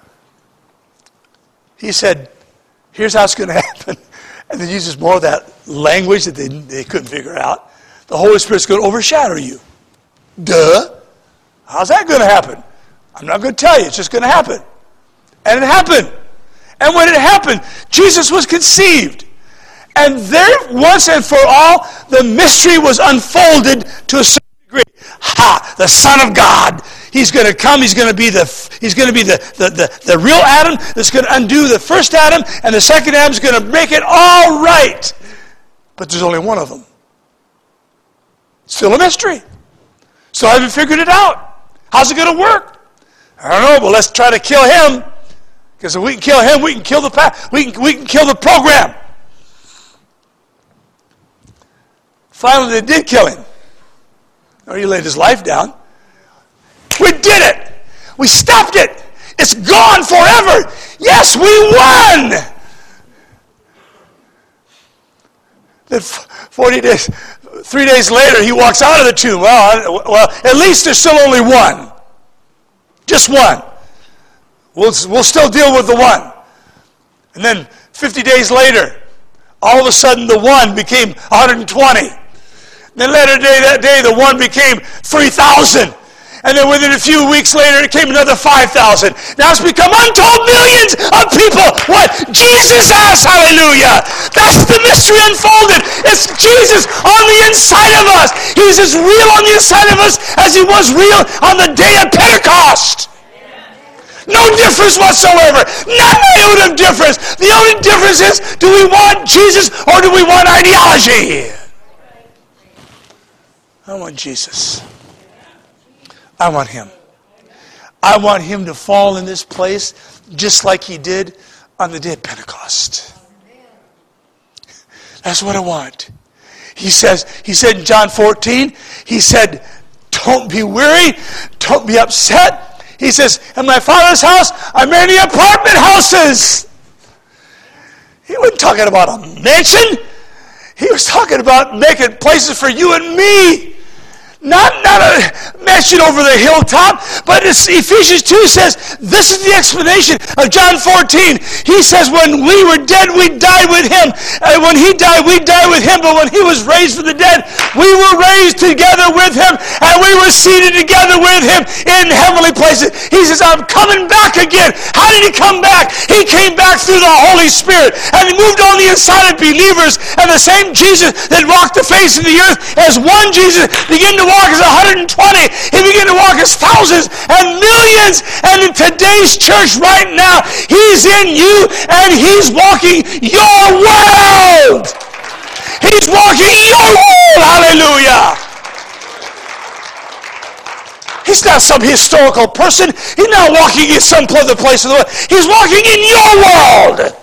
He said, here's how it's going to happen. And then uses more of that language that they couldn't figure out. The Holy Spirit's going to overshadow you. Duh. How's that going to happen? I'm not going to tell you. It's just going to happen. And it happened. And when it happened, Jesus was conceived. And there, once and for all, the mystery was unfolded to a certain degree. Ha! The Son of God. He's going to come. He's going to be the real Adam that's going to undo the first Adam, and the second Adam is going to make it all right. But there's only one of them. Still a mystery. Still haven't figured it out. How's it going to work? I don't know, but let's try to kill him. Because if we can kill him, we can kill we can kill the program. Finally, they did kill him. Or he laid his life down. We did it. We stopped it. It's gone forever. Yes, we won. Then 40 days, 3 days later, he walks out of the tomb. Well, at least there's still only one. Just one. We'll still deal with the one. And then 50 days later, all of a sudden the one became 120. Then later that day, the one became 3,000. And then within a few weeks later, it came another 5,000. Now it's become untold millions of people. What? Jesus asked, hallelujah. That's the mystery unfolded. It's Jesus on the inside of us. He's as real on the inside of us as he was real on the day of Pentecost. No difference whatsoever. Not an iota of difference. The only difference is, do we want Jesus or do we want ideology? I want Jesus. I want him. I want him to fall in this place just like he did on the day of Pentecost. That's what I want. He said in John 14, he said, don't be weary, don't be upset. He says, in my Father's house are many apartment houses. He wasn't talking about a mansion. He was talking about making places for you and me. Not a mansion over the hilltop, but Ephesians 2 says, this is the explanation of John 14. He says, when we were dead, we died with him. And when he died, we died with him. But when he was raised from the dead, we were raised together with him, and we were seated together with him in heavenly places. He says, I'm coming back again. How did he come back? He came back through the Holy Spirit, and he moved on the inside of believers, and the same Jesus that walked the face of the earth as one Jesus began to walk as 120. He began to walk as thousands and millions. And in today's church right now, he's in you and he's walking your world. He's walking your world. Hallelujah. He's not some historical person. He's not walking in some other place in the world. He's walking in your world.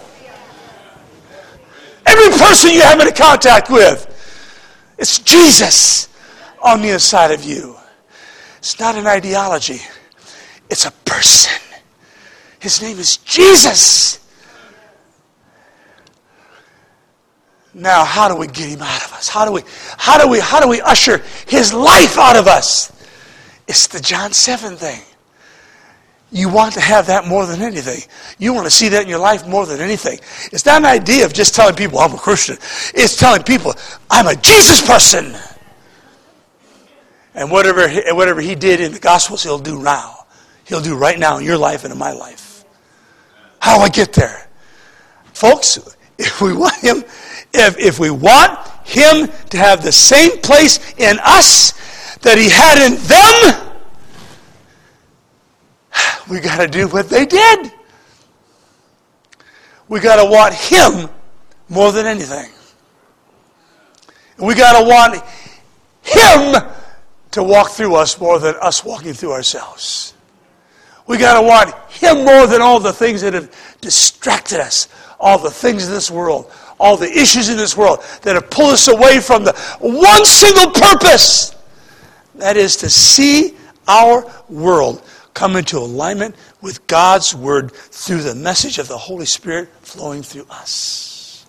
Every person you have in contact with, it's Jesus on the inside of you. It's not an ideology. It's a person. His name is Jesus. Now, how do we get him out of us? How do we usher his life out of us? It's the John 7 thing. You want to have that more than anything. You want to see that in your life more than anything. It's not an idea of just telling people, I'm a Christian. It's telling people, I'm a Jesus person. And whatever he did in the Gospels, he'll do now. He'll do right now in your life and in my life. How do I get there? Folks, if we want him to have the same place in us that he had in them, we got to do what they did. We got to want him more than anything. We got to want him to walk through us more than us walking through ourselves. We got to want him more than all the things that have distracted us, all the things in this world, all the issues in this world that have pulled us away from the one single purpose. That is to see our world come into alignment with God's Word through the message of the Holy Spirit flowing through us.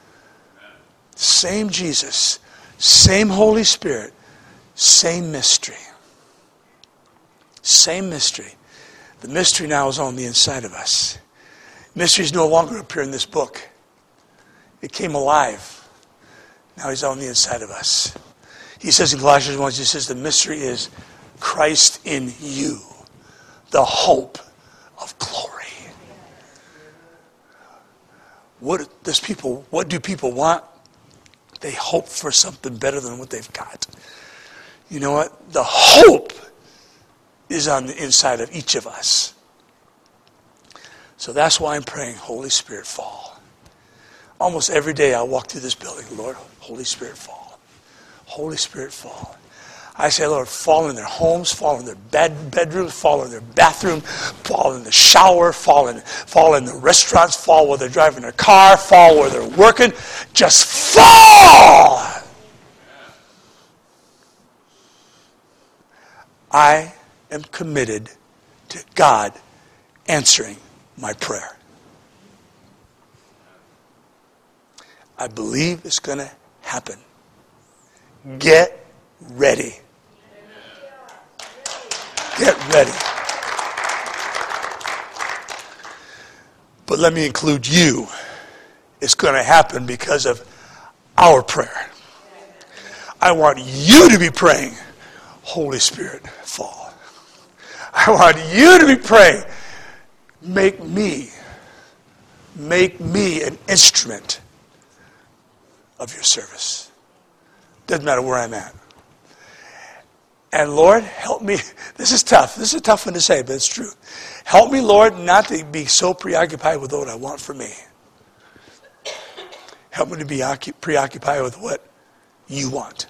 Same Jesus, same Holy Spirit, same mystery. Same mystery. The mystery now is on the inside of us. Mystery is no longer up here in this book. It came alive. Now he's on the inside of us. He says in Colossians 1, he says the mystery is Christ in you, the hope of glory. What do people want? They hope for something better than what they've got. You know what? The hope is on the inside of each of us. So that's why I'm praying, Holy Spirit, fall. Almost every day I walk through this building, Lord, Holy Spirit, fall. Holy Spirit, fall. I say, Lord, fall in their homes, fall in their bedrooms, fall in their bathroom, fall in the shower, fall in the restaurants, fall where they're driving their car, fall where they're working. Just fall! I am committed to God answering my prayer. I believe it's going to happen. Get ready. Get ready. But let me include you. It's going to happen because of our prayer. I want you to be praying, Holy Spirit, fall. I want you to be praying, make me an instrument of your service. Doesn't matter where I'm at. And Lord, help me. This is tough. This is a tough one to say, but it's true. Help me, Lord, not to be so preoccupied with what I want for me. Help me to be preoccupied with what you want.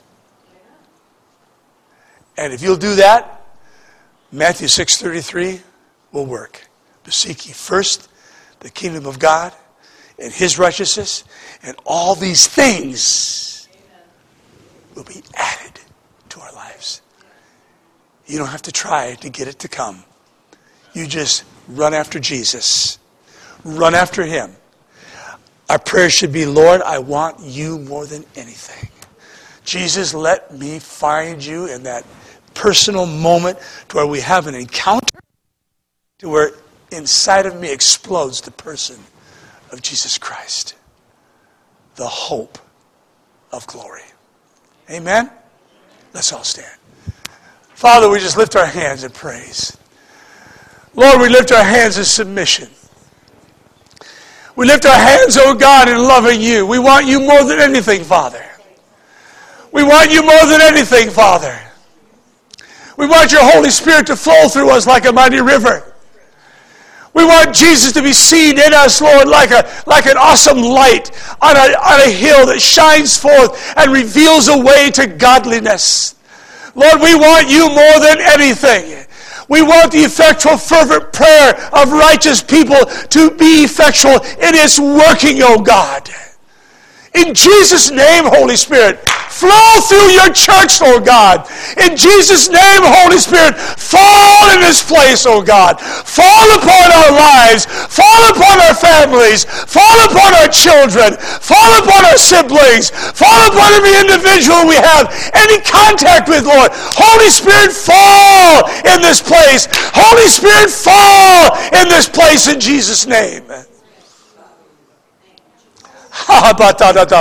And if you'll do that, Matthew 6:33 will work. But seek ye first the kingdom of God and his righteousness, and all these things will be added to our lives. You don't have to try to get it to come. You just run after Jesus. Run after him. Our prayer should be, Lord, I want you more than anything. Jesus, let me find you in that personal moment to where we have an encounter, to where inside of me explodes the person of Jesus Christ, the hope of glory. Amen? Let's all stand. Father, we just lift our hands in praise. Lord, we lift our hands in submission. We lift our hands, oh God, in loving you. We want you more than anything, Father. We want you more than anything, Father. We want your Holy Spirit to flow through us like a mighty river. We want Jesus to be seen in us, Lord, like an awesome light on a hill that shines forth and reveals a way to godliness. Lord, we want you more than anything. We want the effectual, fervent prayer of righteous people to be effectual in its working, O God. In Jesus' name, Holy Spirit, flow through your church, Lord God. In Jesus' name, Holy Spirit, fall in this place, oh God. Fall upon our lives. Fall upon our families. Fall upon our children. Fall upon our siblings. Fall upon every individual we have any contact with, Lord. Holy Spirit, fall in this place. Holy Spirit, fall in this place in Jesus' name. Ha ha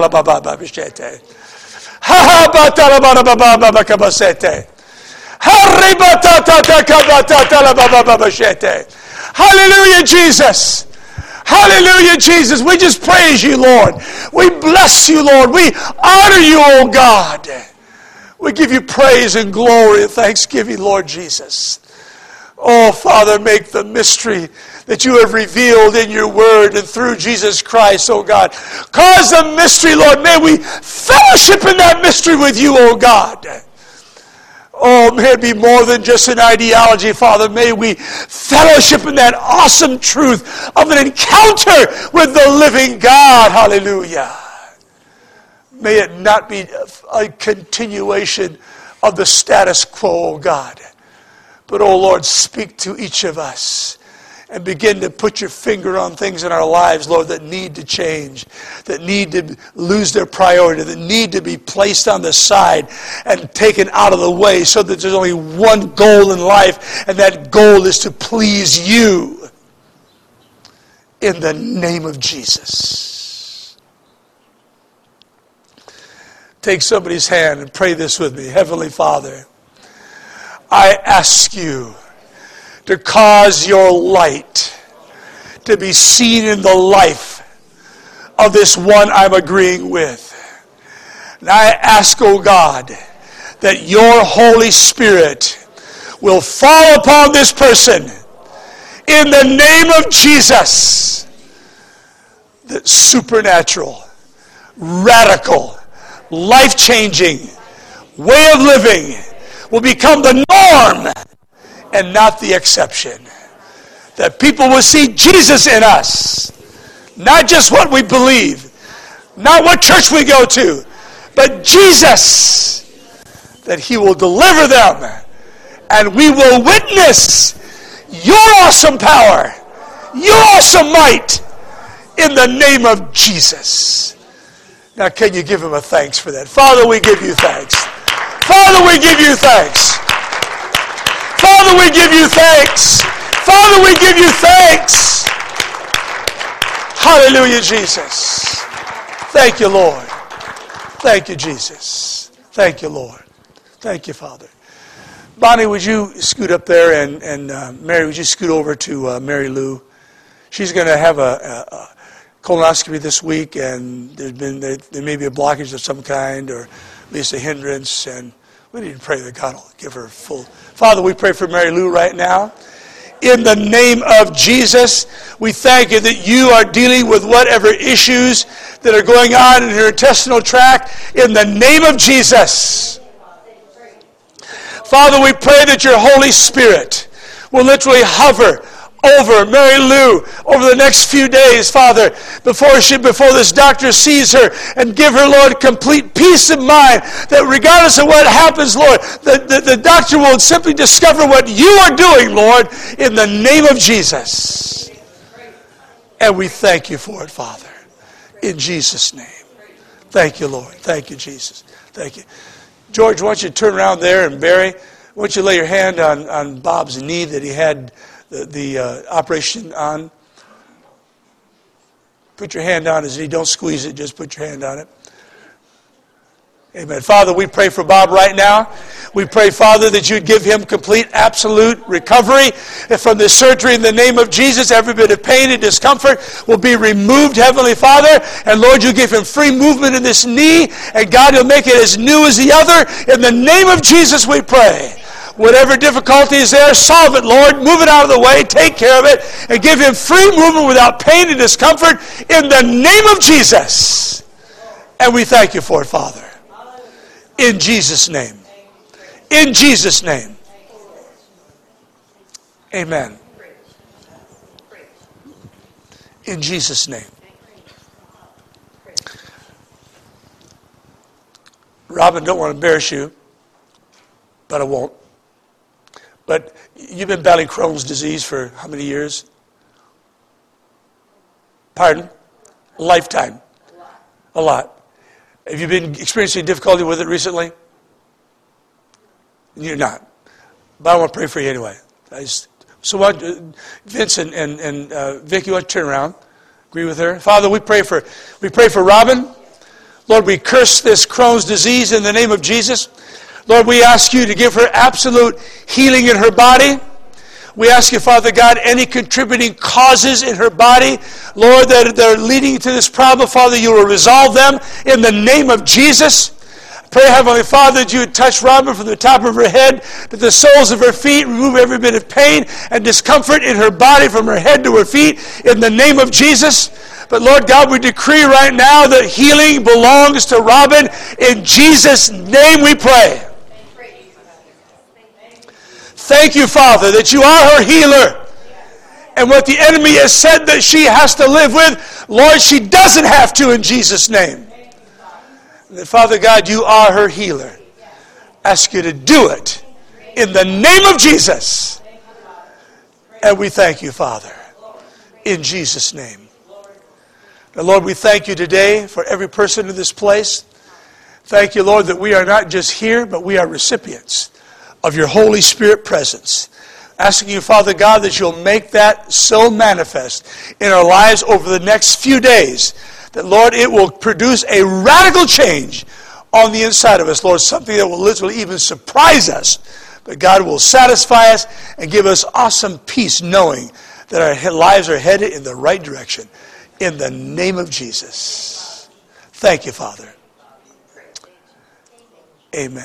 Hallelujah, Jesus. Hallelujah, Jesus. We just praise you, Lord. We bless you, Lord. We honor you, oh God. We give you praise and glory and thanksgiving, Lord Jesus. Oh, Father, make the mystery that you have revealed in your word and through Jesus Christ, oh God. Cause the mystery, Lord. May we fellowship in that mystery with you, oh God. Oh, may it be more than just an ideology, Father. May we fellowship in that awesome truth of an encounter with the living God. Hallelujah. May it not be a continuation of the status quo, oh God. But, oh Lord, speak to each of us and begin to put your finger on things in our lives, Lord, that need to change, that need to lose their priority, that need to be placed on the side and taken out of the way so that there's only one goal in life, and that goal is to please you. In the name of Jesus. Take somebody's hand and pray this with me. Heavenly Father, I ask you to cause your light to be seen in the life of this one I'm agreeing with. And I ask, oh God, that your Holy Spirit will fall upon this person in the name of Jesus. That supernatural, radical, life-changing way of living will become the norm and not the exception. That people will see Jesus in us. Not just what we believe. Not what church we go to. But Jesus. That he will deliver them. And we will witness your awesome power. Your awesome might. In the name of Jesus. Now can you give him a thanks for that? Father, we give you thanks. Father, we give you thanks. Father, we give you thanks. Father, we give you thanks. Hallelujah, Jesus. Thank you, Lord. Thank you, Jesus. Thank you, Lord. Thank you, Father. Bonnie, would you scoot up there, and Mary, would you scoot over to Mary Lou? She's going to have a colonoscopy this week, and there may be a blockage of some kind, or at least a hindrance, and we need to pray that God will give her full. Father, we pray for Mary Lou right now. In the name of Jesus, we thank you that you are dealing with whatever issues that are going on in her intestinal tract. In the name of Jesus. Father, we pray that your Holy Spirit will literally hover over Mary Lou over the next few days, Father, before this doctor sees her, and give her, Lord, complete peace of mind that regardless of what happens, Lord, the doctor will simply discover what you are doing, Lord, in the name of Jesus. And we thank you for it, Father, in Jesus' name. Thank you, Lord. Thank you, Jesus. Thank you. George, why don't you turn around there, and Barry, why don't you lay your hand on Bob's knee that he had the operation on. Put your hand on his knee. Don't squeeze it. Just put your hand on it. Amen. Father, we pray for Bob right now. We pray, Father, that you'd give him complete, absolute recovery from this surgery in the name of Jesus. Every bit of pain and discomfort will be removed, Heavenly Father. And Lord, you give him free movement in this knee. And God, you'll make it as new as the other. In the name of Jesus, we pray. Whatever difficulty is there, solve it, Lord. Move it out of the way. Take care of it. And give him free movement without pain and discomfort in the name of Jesus. And we thank you for it, Father. In Jesus' name. In Jesus' name. Amen. In Jesus' name. Robin, don't want to embarrass you, but I won't. But you've been battling Crohn's disease for how many years? Pardon? A lifetime. A lot. Have you been experiencing difficulty with it recently? You're not. But I want to pray for you anyway. So what, Vince and Vicky, you want to turn around? Agree with her? Father, we pray for Robin. Lord, we curse this Crohn's disease in the name of Jesus. Lord, we ask you to give her absolute healing in her body. We ask you, Father God, any contributing causes in her body, Lord, that are leading to this problem, Father, you will resolve them in the name of Jesus. Pray, Heavenly Father, that you would touch Robin from the top of her head to the soles of her feet, remove every bit of pain and discomfort in her body from her head to her feet in the name of Jesus. But Lord God, we decree right now that healing belongs to Robin. In Jesus' name we pray. Thank you, Father, that you are her healer. And what the enemy has said that she has to live with, Lord, she doesn't have to in Jesus' name. And Father God, you are her healer. Ask you to do it in the name of Jesus. And we thank you, Father, in Jesus' name. Now, Lord, we thank you today for every person in this place. Thank you, Lord, that we are not just here, but we are recipients of your Holy Spirit presence. Asking you, Father God, that you'll make that so manifest in our lives over the next few days, that, Lord, it will produce a radical change on the inside of us, Lord, something that will literally even surprise us. But God will satisfy us and give us awesome peace, knowing that our lives are headed in the right direction. In the name of Jesus. Thank you, Father. Amen.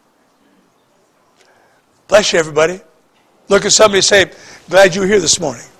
Bless you, everybody. Look at somebody and say, glad you were here this morning.